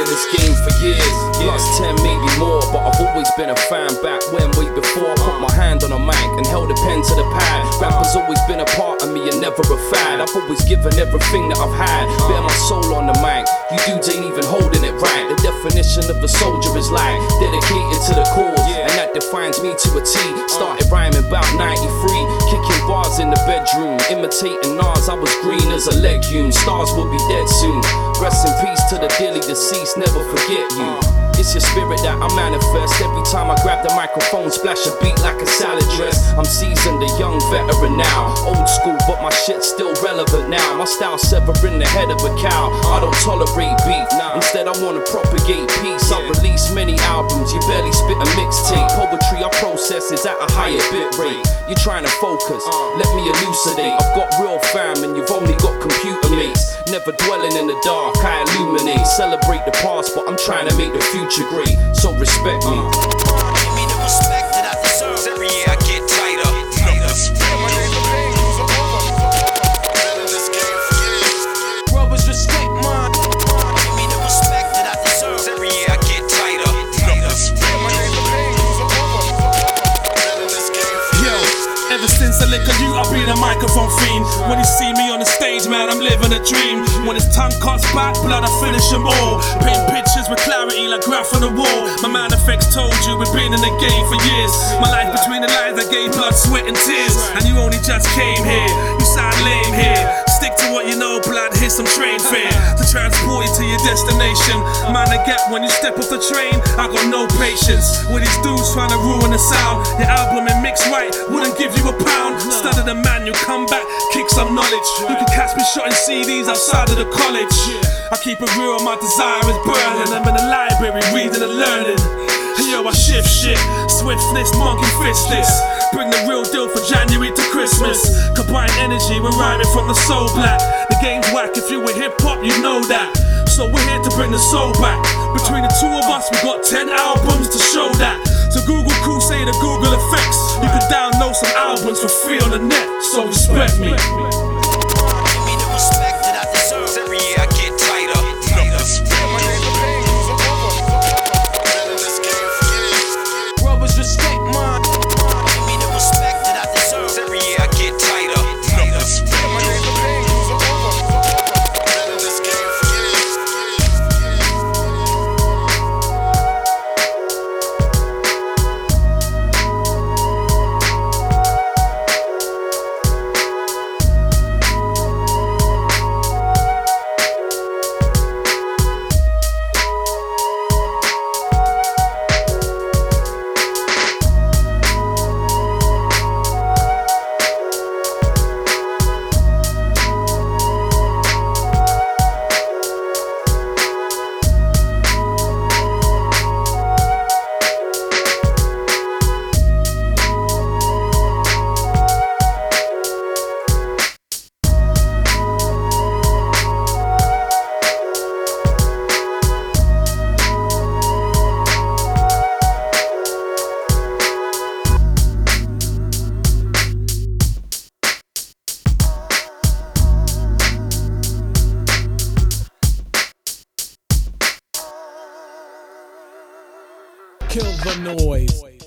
in this game for years, plus 10 maybe more, but I've always been a fan back when, way before I put my hand on a mic and held a pen to the pad. Rappers always been a part of me and never a fad. I've always given everything that I've had, bare my soul on the mic. You dudes ain't even holding it right. The definition of a soldier is like dedicated to the cause, and that defines me to a T. Started rhyming about 93, kicking bars in the bedroom, imitating Nas. I was green as a legume. Stars will be dead soon. Rest in peace to the dearly deceased. Never forget you. It's your spirit that I manifest. Every time I grab the microphone, splash a beat like a salad dress. I'm seasoned, a young veteran now. Old school, but my shit's still relevant now. My style severing the head of a cow. I don't tolerate beef. Instead, I wanna propagate peace. I've released many albums. You barely spit a mixtape. Poetry I process is at a higher bit rate. You're trying to focus, let me elucidate. I've got real fam and you've only got computer mates. Never dwelling in the dark, I illuminate. Celebrate the past, but I'm trying to make the future great. So respect me. Give me the respect that I deserve. Every year I get tighter. Brothers respect mine. Give me the respect that I deserve. Every year I get tighter. Yo, ever since I lick a you, I've been a microphone fiend. When you see me on the stage, man, I'm living a dream. When his tongue cuts back, blood, I finish them all. Paint pictures with clarity like graph on the wall. My man effects told you we've been in the game for years. My life between the lines, I gave blood, sweat and tears. And you only just came here, you sound lame here. Stick to what you know, blood, here's some train fare to transport you to your destination. Man, I get when you step off the train, I got no patience with these dudes trying to ruin the sound. Your album and mix right wouldn't give you a pound. Study the manual, come back, kick some knowledge. You can catch me shotting CDs outside of the college. I keep it real, my desire is burning. I'm in the library reading and learning. Hey yo, I shift shit, swiftness, monkey fistless. Bring the real deal for January to Christmas. Combine energy, we're rhyming from the soul black. The game's whack, if you were hip hop, you know that. So we're here to bring the soul back. Between the two of us, we got 10 albums to show that. So Google Crusade or Google Effects, you can download some albums for free on the net. So respect me. Give me the respect that I deserve. Every year I get tighter. Brothers respect mine. Give me the respect that I deserve. Every year I get tighter. Kill the noise.